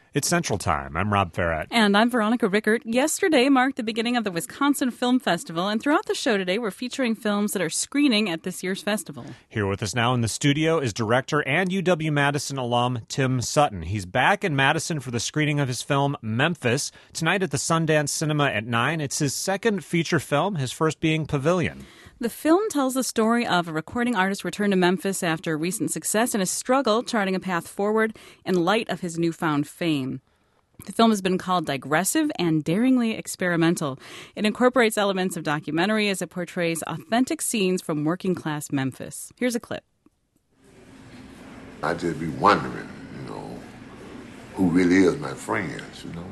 It's Central Time. I'm Rob Farrett. And I'm Veronica Rickert. Yesterday marked the beginning of the Wisconsin Film Festival, and throughout the show today, we're featuring films that are screening at this year's festival. Here with us now in the studio is director and UW-Madison alum Tim Sutton. He's back in Madison for the screening of his film Memphis, tonight at the Sundance Cinema at 9. It's his second feature film, his first being Pavilion. The film tells the story of a recording artist returned to Memphis after recent success and a struggle charting a path forward in light of his newfound fame. The film has been called digressive and daringly experimental. It incorporates elements of documentary as it portrays authentic scenes from working-class Memphis. Here's a clip. I just be wondering, who really is my friends,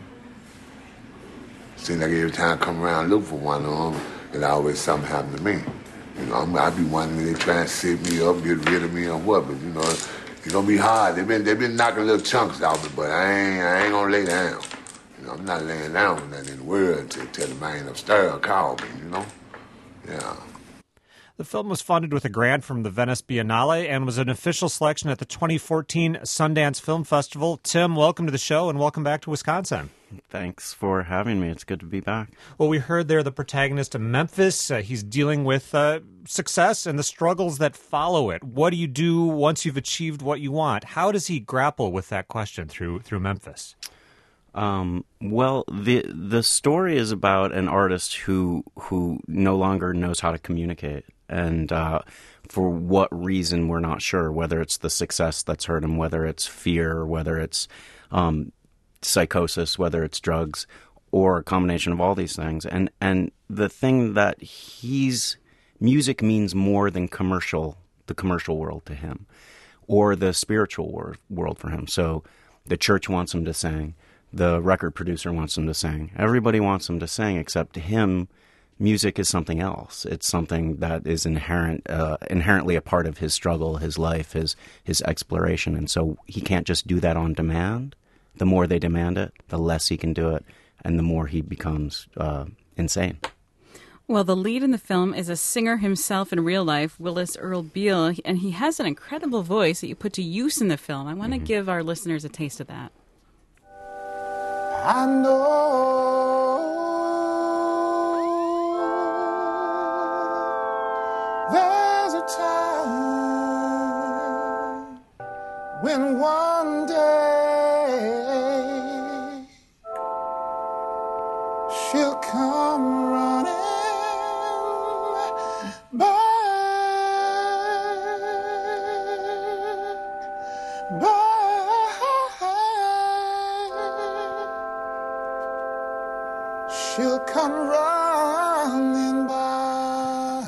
Seems like every time I come around look for one of them, it always something happen to me. I be wondering if they try and set me up, get rid of me or what, but it's gonna be hard. They've been knocking little chunks out of me, but I ain't gonna lay down. I'm not laying down with nothing in the world till the man upstairs call me, Yeah. The film was funded with a grant from the Venice Biennale and was an official selection at the 2014 Sundance Film Festival. Tim, welcome to the show and welcome back to Wisconsin. Thanks for having me. It's good to be back. Well, we heard there the protagonist of Memphis. He's dealing with success and the struggles that follow it. What do you do once you've achieved what you want? How does he grapple with that question through Memphis? Well, the story is about an artist who no longer knows how to communicate. And for what reason, we're not sure, whether it's the success that's hurt him, whether it's fear, whether it's psychosis, whether it's drugs, or a combination of all these things. And the thing that music means more than the commercial world to him, or the spiritual world for him. So the church wants him to sing. The record producer wants him to sing. Everybody wants him to sing, except to him, music is something else. It's something that is inherently a part of his struggle, his life, his exploration. And so he can't just do that on demand. The more they demand it, the less he can do it, and the more he becomes insane. Well, the lead in the film is a singer himself in real life, Willis Earl Beal, and he has an incredible voice that you put to use in the film. I want to give our listeners a taste of that. I know there's a time when one day she'll come running back. She'll come running by.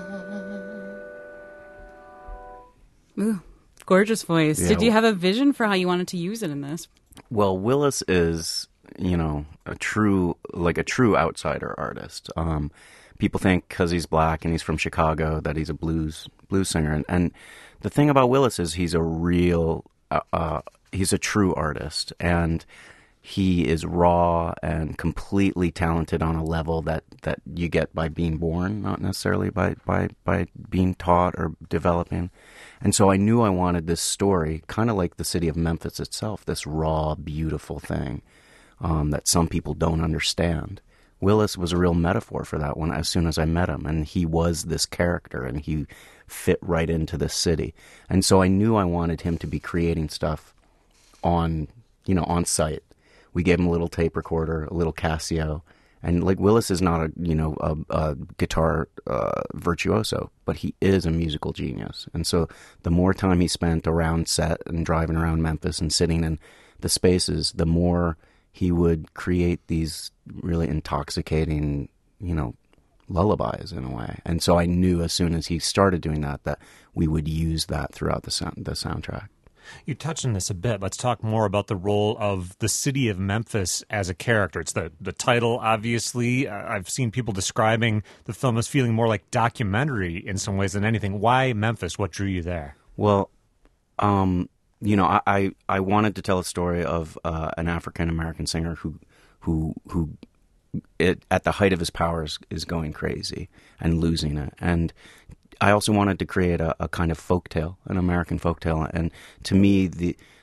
Ooh, gorgeous voice. Yeah. Did you have a vision for how you wanted to use it in this? Well, Willis is, a true outsider artist. People think because he's black and he's from Chicago that he's a blues singer. And the thing about Willis is he's he's a true artist. And he is raw and completely talented on a level that you get by being born, not necessarily by being taught or developing. And so I knew I wanted this story, kind of like the city of Memphis itself, this raw, beautiful thing that some people don't understand. Willis was a real metaphor for that one as soon as I met him, and he was this character, and he fit right into this city. And so I knew I wanted him to be creating stuff on site. We gave him a little tape recorder, a little Casio, and Willis is not a guitar virtuoso, but he is a musical genius. And so the more time he spent around set and driving around Memphis and sitting in the spaces, the more he would create these really intoxicating, lullabies in a way. And so I knew as soon as he started doing that we would use that throughout the soundtrack. You touched on this a bit. Let's talk more about the role of the city of Memphis as a character. It's the title, obviously. I've seen people describing the film as feeling more like documentary in some ways than anything. Why Memphis? What drew you there? Well, I wanted to tell a story of an African-American singer who at the height of his powers is going crazy and losing it. And I also wanted to create a kind of folktale, an American folktale. And to me, the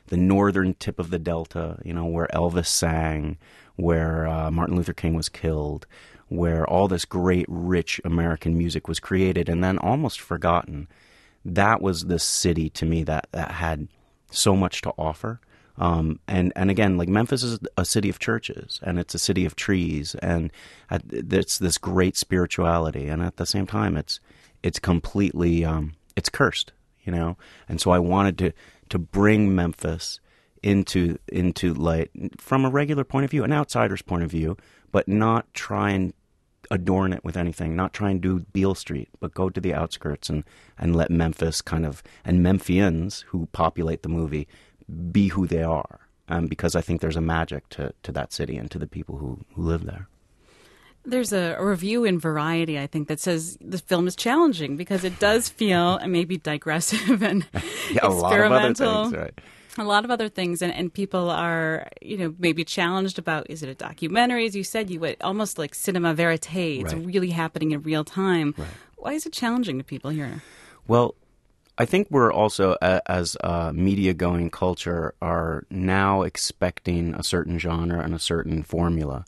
northern tip of the Delta, where Elvis sang, where Martin Luther King was killed, where all this great, rich American music was created and then almost forgotten. That was the city to me that had so much to offer. And again, like Memphis is a city of churches, and it's a city of trees, and it's this great spirituality, and at the same time, it's completely it's cursed, And so I wanted to bring Memphis into light from a regular point of view, an outsider's point of view, but not try and adorn it with anything, not try and do Beale Street, but go to the outskirts and let Memphis and Memphians who populate the movie be who they are. Because I think there's a magic to that city and to the people who live there. There's a review in Variety, I think, that says the film is challenging because it does feel maybe digressive and experimental. A lot of other things, and people are, maybe challenged about, is it a documentary? As you said, almost like cinema verite. It's really happening in real time. Right. Why is it challenging to people here? Well, I think we're also, as a media-going culture, are now expecting a certain genre and a certain formula.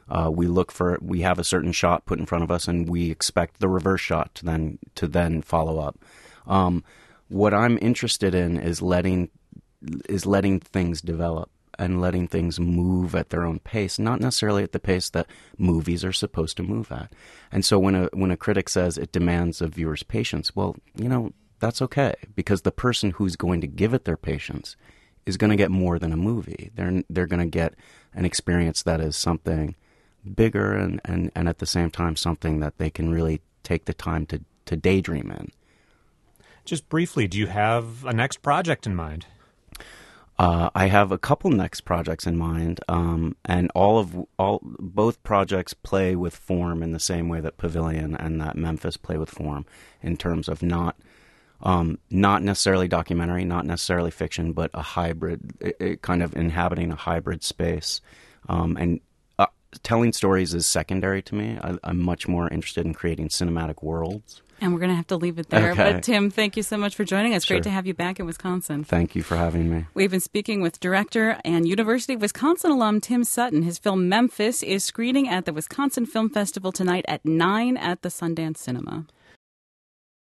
We have a certain shot put in front of us, and we expect the reverse shot to then follow up. What I'm interested in is letting things develop and letting things move at their own pace, not necessarily at the pace that movies are supposed to move at. And so when a critic says it demands a viewer's patience, well, that's okay, because the person who's going to give it their patience is going to get more than a movie. They're going to get an experience that is something bigger and at the same time something that they can really take the time to daydream in. Just briefly, do you have a next project in mind? I have a couple next projects in mind, and both projects play with form in the same way that Pavilion and that Memphis play with form, in terms of not necessarily documentary, not necessarily fiction, but a hybrid, kind of inhabiting a hybrid space. And telling stories is secondary to me. I'm much more interested in creating cinematic worlds. And we're going to have to leave it there. Okay. But Tim, thank you so much for joining us. Sure. Great to have you back in Wisconsin. Thank you for having me. We've been speaking with director and University of Wisconsin alum Tim Sutton. His film Memphis is screening at the Wisconsin Film Festival tonight at 9 at the Sundance Cinema.